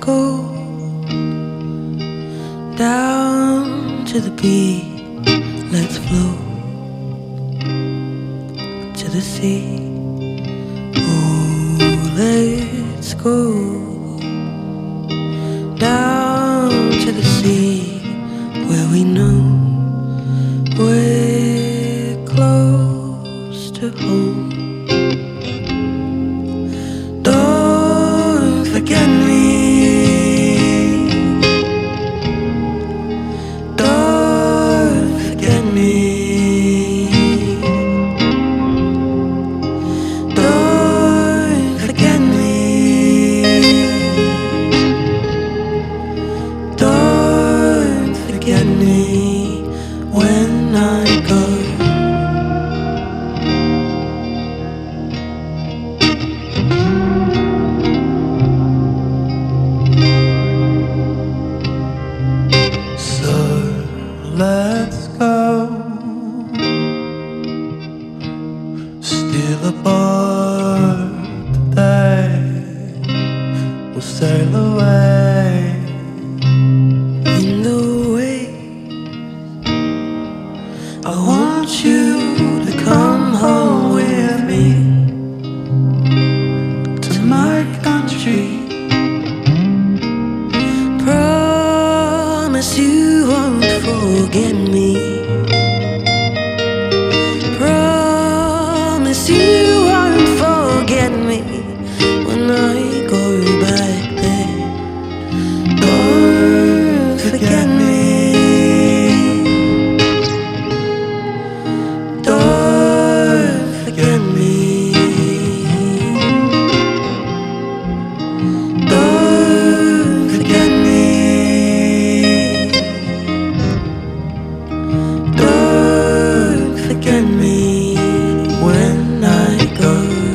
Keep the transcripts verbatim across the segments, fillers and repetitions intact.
go down to the beach. Let's float to the sea. Oh, let's go down to the sea where we know we're close to home. Don't forget me. Don't forget me. Don't forget me. Don't forget me when I go. Let's go, steal a boat today. We'll sail away In the waves, I want you to come home with me to my country. Promise you won't forget me. Promise you won't forget me when I go back there. Don't forget me. Don't forget me. Don't forget me. Don't forget me when I go.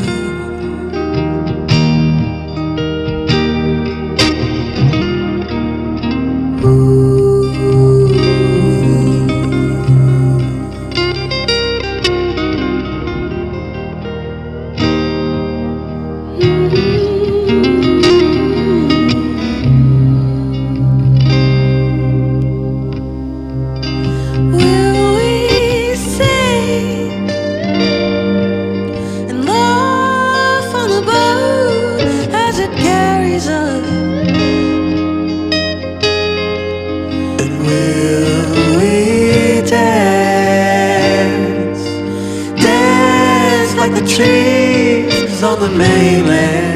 Will we sing and laugh on the boat as it carries us? and will we dance, dance like the trees on the mainland?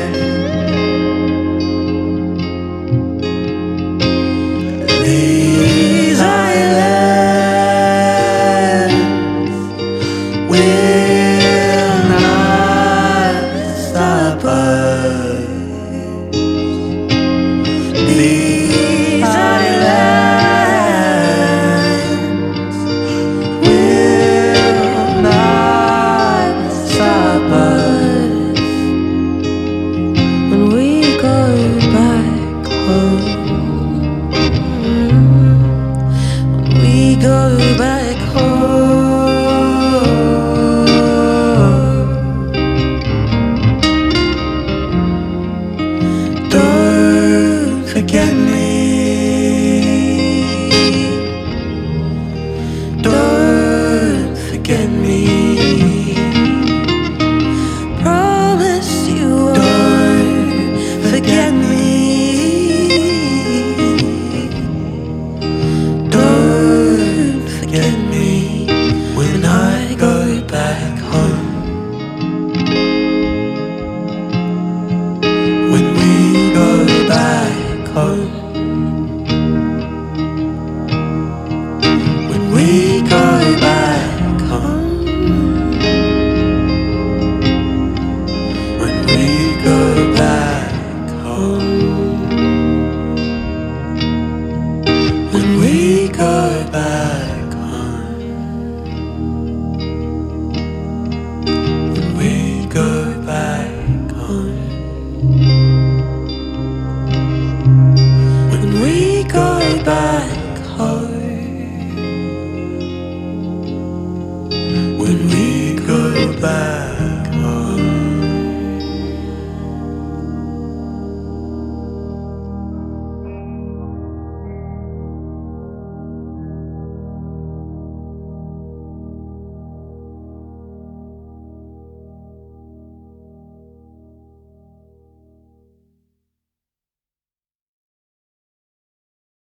These islands will not stop us. These islands will not stop us When we go back home, when we go back home, don't forget me. Don't forget me. Promise you won't forget me. Don't forget me when I go back home. when we go back home. When we go back home. When we go back home. When we go back home. When we go back home. When we go back home, When we go back